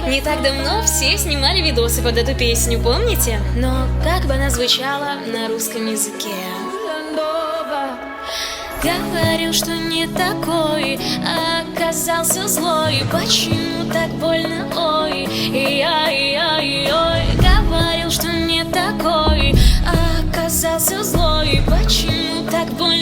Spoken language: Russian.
Не так давно все снимали видосы под эту песню, помните? Но как бы она звучала на русском языке? Говорил, что не такой, а оказался злой. Почему так больно, ой, ой. Говорил, что не такой, а оказался злой. Почему так больно?